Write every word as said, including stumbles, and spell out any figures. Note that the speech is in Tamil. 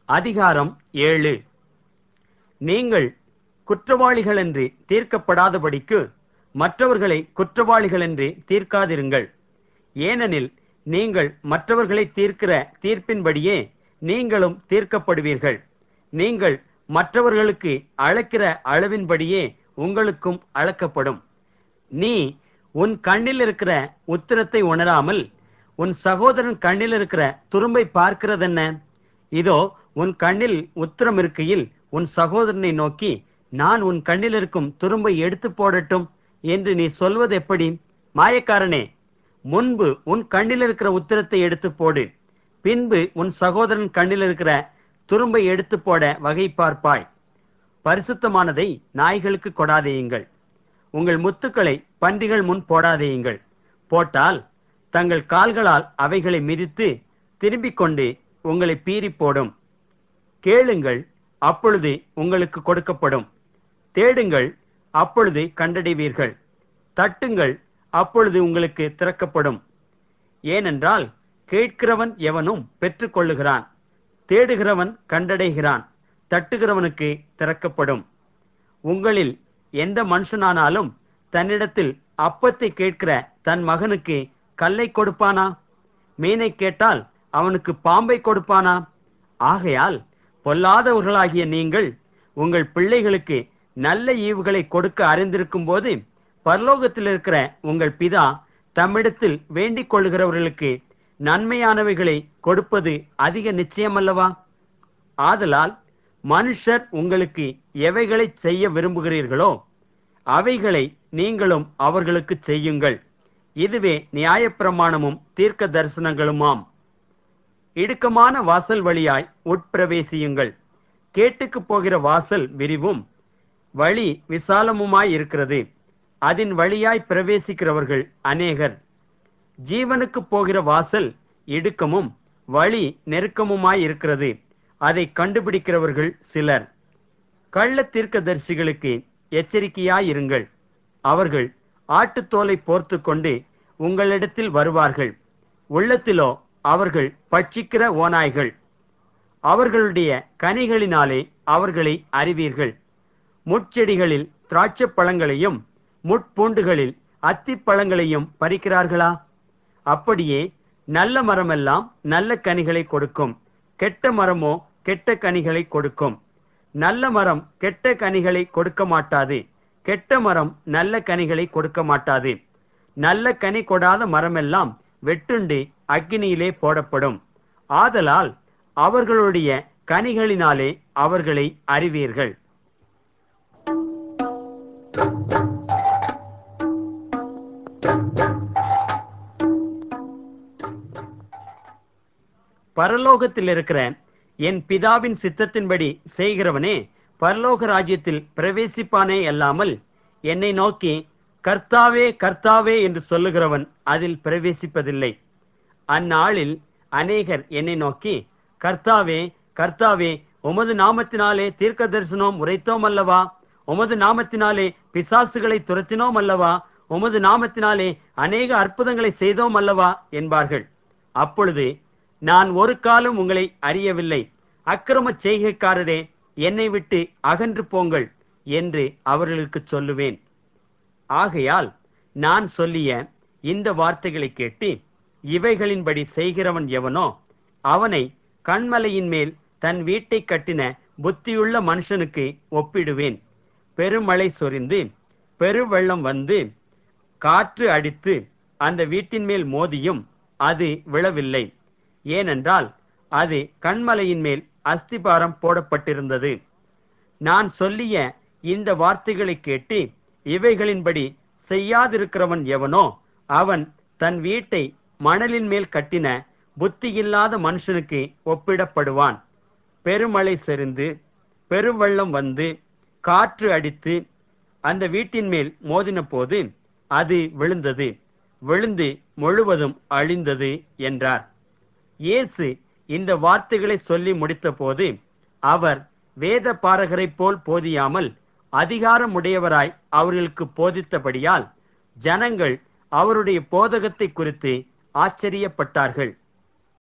அதிகாரம் ஏழு. நீங்கள் குற்றவாளிகள் என்று தீர்க்கப்படாதபடிக்கு மற்றவர்களை குற்றவாளிகள் என்று தீர்க்காதிருங்கள். ஏனெனில் நீங்கள் மற்றவர்களை தீர்க்கிற தீர்ப்பின்படியே நீங்களும் தீர்க்கப்படுவீர்கள். நீங்கள் மற்றவர்களுக்கு அளக்கிற அளவின்படியே உங்களுக்கும் அளக்கப்படும். நீ உன் கண்ணில் இருக்கிற உத்திரத்தை உணராமல் உன் சகோதரன் கண்ணில் இருக்கிற துரும்பை பார்க்கிறதென்ன? இதோ உன் கண்ணில் உத்திரம் இருக்கையில் உன் சகோதரனை நோக்கி, நான் உன் கண்ணில் இருக்கும் துரும்பை எடுத்து போடட்டும் என்று நீ சொல்வது எப்படி? மாயக்காரனே, முன்பு உன் கண்ணில் இருக்கிற உத்திரத்தை எடுத்து போடு, பின்பு உன் சகோதரன் கண்ணில் இருக்கிற துரும்பை எடுத்து போட வகை பார்ப்பாய். பரிசுத்தமானதை நாய்களுக்கு கொடாதேயுங்கள். உங்கள் முத்துக்களை பன்றிகள் முன் போடாதேயுங்கள். போட்டால் தங்கள் கால்களால் அவைகளை மிதித்து திரும்பிக் கொண்டு உங்களை பீறி போடும். கேளுங்கள், அப்பொழுது உங்களுக்கு கொடுக்கப்படும். தேடுங்கள், அப்பொழுது கண்டடைவீர்கள். தட்டுங்கள், அப்பொழுது உங்களுக்கு திறக்கப்படும். ஏனென்றால் கேட்கிறவன் எவனும் பெற்றுக்கொள்ளுகிறான், தேடுகிறவன் கண்டடைகிறான், தட்டுகிறவனுக்கு திறக்கப்படும். உங்களில் எந்த மனுஷனானாலும் தன்னிடத்தில் அப்பத்தை கேட்கிற தன் மகனுக்கு கல்லை கொடுப்பானா? மீனை கேட்டால் அவனுக்கு பாம்பை கொடுப்பானா? ஆகையால் பொல்லாதவர்களாகிய நீங்கள் உங்கள் பிள்ளைகளுக்கு நல்ல ஈவுகளை கொடுக்க அறிந்திருக்கும் போது பரலோகத்தில் இருக்கிற உங்கள் பிதா தம்மிடத்தில் வேண்டிக் கொள்ளுகிறவர்களுக்கு நன்மையானவைகளை கொடுப்பது அதிக நிச்சயமல்லவா? ஆதலால் மனுஷர் உங்களுக்கு எவைகளை செய்ய விரும்புகிறீர்களோ அவைகளை நீங்களும் அவர்களுக்கு செய்யுங்கள். இதுவே நியாயப்பிரமாணமும் தீர்க்க தரிசனங்களுமாம். இடுக்கமான வாசல் வழியாய் உட்பிரவேசியுங்கள். கேட்டுக்கு போகிற வாசல் விரிவும் வழி விசாலமுமாய் இருக்கிறது, அதன் வழியாய் பிரவேசிக்கிறவர்கள் அநேகர். ஜீவனுக்கு போகிற வாசல் இடுக்கமும் வழி நெருக்கமுமாய் இருக்கிறது, அதை கண்டுபிடிக்கிறவர்கள் சிலர். கள்ள தீர்க்கதரிசிகளுக்கு எச்சரிக்கையாயிருங்கள். அவர்கள் ஆட்டுத்தோலை போர்த்து கொண்டு உங்களிடத்தில் வருவார்கள், உள்ளத்திலோ அவர்கள் பட்சிக்கிற ஓநாய்கள். அவர்களுடைய கனிகளினாலே அவர்களை அறிவீர்கள். முட்செடிகளில் திராட்சை பழங்களையும் முட்பூண்டுகளில் அத்திப்பழங்களையும் பறிக்கிறார்களா? அப்படியே நல்ல மரமெல்லாம் நல்ல கனிகளை கொடுக்கும், கெட்ட மரமோ கெட்ட கனிகளை கொடுக்கும். நல்ல மரம் கெட்ட கனிகளை கொடுக்க மாட்டாது, கெட்ட மரம் நல்ல கனிகளை கொடுக்க மாட்டாது. நல்ல கனி கொடாத மரமெல்லாம் வெட்டுண்டு அக்கினியிலே போடப்படும். ஆதலால் அவர்களுடைய கனிகளினாலே அவர்களை அறிவீர்கள். பரலோகத்தில் இருக்கிற என் பிதாவின் சித்தத்தின்படி செய்கிறவனே பரலோக ராஜ்யத்தில் பிரவேசிப்பானே அல்லாமல் என்னை நோக்கி கர்த்தாவே கர்த்தாவே என்று சொல்லுகிறவன் அதில் பிரவேசிப்பதில்லை. அந்நாளில் அநேகர் என்னை நோக்கி, கர்த்தாவே கர்த்தாவே, உமது நாமத்தினாலே தீர்க்க தரிசனம் உரைத்தோம் அல்லவா? உமது நாமத்தினாலே பிசாசுகளை துரத்தினோம் அல்லவா? உமது நாமத்தினாலே அநேக அற்புதங்களை செய்தோம் அல்லவா என்பார்கள். அப்பொழுது நான் ஒரு காலம் உங்களை அறியவில்லை, அக்கிரம செய்கைக்காரரே, என்னை விட்டு அகன்று போங்கள் என்று அவர்களுக்கு சொல்லுவேன். ஆகையால் நான் சொல்லிய இந்த வார்த்தைகளை கேட்டு இவைகளின்படி செய்கிறவன் எவனோ அவனை கண்மலையின் மேல் தன் வீட்டை கட்டின புத்தியுள்ள மனுஷனுக்கு ஒப்பிடுவேன். பெருமழை சொரிந்து பெருவெள்ளம் வந்து காற்று அடித்து அந்த வீட்டின் மேல் மோதியும் அது விழவில்லை, ஏனென்றால் அது கண்மலையின் மேல் அஸ்திபாரம் போடப்பட்டிருந்தது. நான் சொல்லிய இந்த வார்த்தைகளை கேட்டு இவைகளின்படி செய்யாதிருக்கிறவன் எவனோ அவன் தன் வீட்டை மணலின் மேல் கட்டின புத்தியில்லாத மனுஷனுக்கு ஒப்பிடப்படுவான். பெருமழை செறிந்து பெருவெள்ளம் வந்து காற்று அடித்து அந்த வீட்டின் மேல் மோதின போது அது விழுந்தது, விழுந்து முழுவதும் அழிந்தது என்றார். இயேசு இந்த வார்த்தைகளை சொல்லி முடித்த போது அவர் வேத பாரகரைப் போல் போதியாமல் அதிகாரம் உடையவராய் அவர்களுக்கு போதித்தபடியால் ஜனங்கள் அவருடைய போதகத்தை குறித்து ஆச்சரியப்பட்டார்கள்.